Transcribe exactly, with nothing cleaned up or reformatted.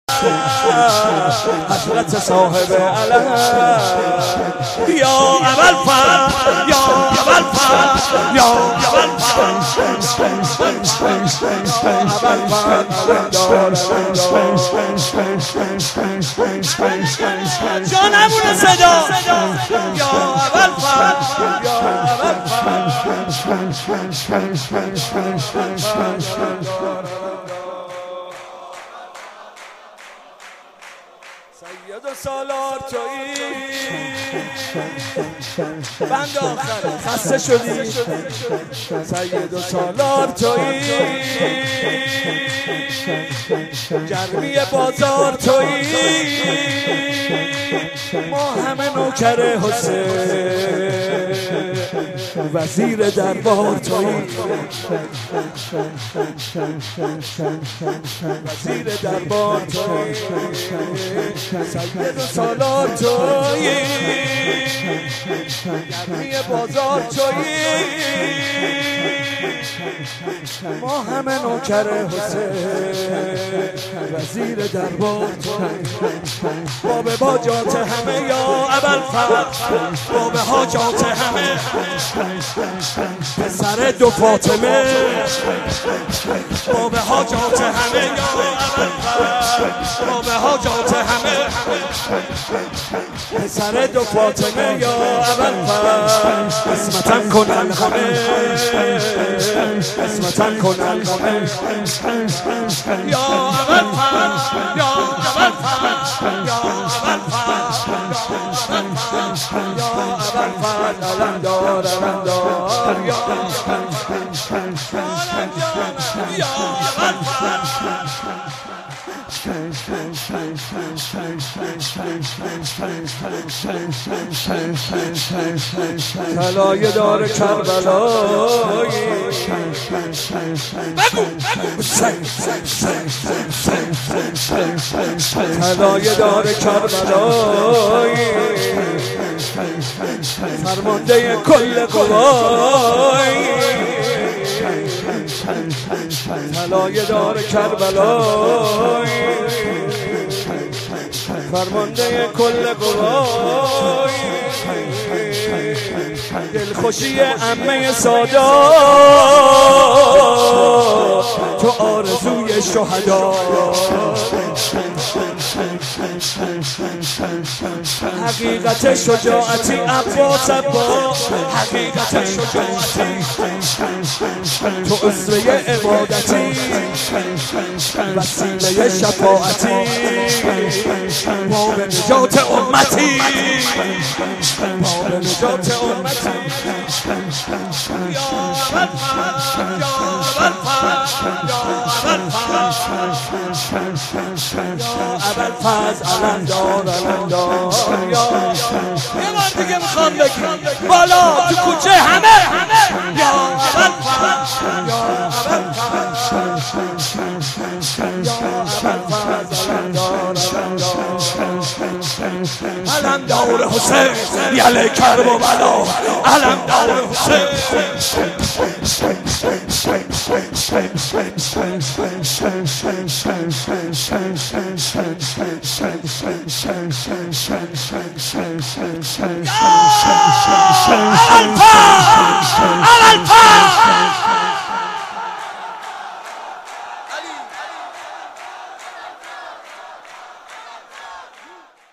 حضرت صاحب علم یا اول فرد یا اول فرد یا اول فرد جا نمونه صدا یا اول فرد یا اول فرد سید و سالار تویی بند آخر خسته شدی سید و سالار تویی گرمی بازار تویی ما همه نوکر حسین وزیر دربار تویی وزیر دربار تویی سید و سالار تویی گرمی بازار تویی ما همه نوکر حسین وزیر دربار تویی باب باجات همه یا اول فرد باب حاجات همه پسر دو فاطمه باب حاجات همه یا اول فرد باب حاجات همه پسر دو فاطمه یا اول فرد قسمتن کنن همه قسمتن کنن همه یا اول فرد یا اول فرد یا اول فرد یا اول فرد علمدار علمدار یا یا اول فرد طلایه دار کربلایی بگو طلایه دار کربلایی فرمانده کل قوایی طلایه دار کربلایی فرمانده کل قوایی دلخوشی عمه سادات تو آرزوی شهدا حقیقت شجاعتی عباس عباس حقیقت شجاعتی تو اسوه عبادتی وسیله شفاعتی باب نجات امتی باب نجات امتی یا اول فرد یا اول فرد یا اول فرد یا اول فرد علمدار علمدار یا یه بار دیگه میخوام بگم بالا تو کوچه همه یا اول فرد یا اول فرد یا اول فرد علمدار علمدار علمدار حسین یله کرب و بلا علمدار حسین اول فرد اول فرد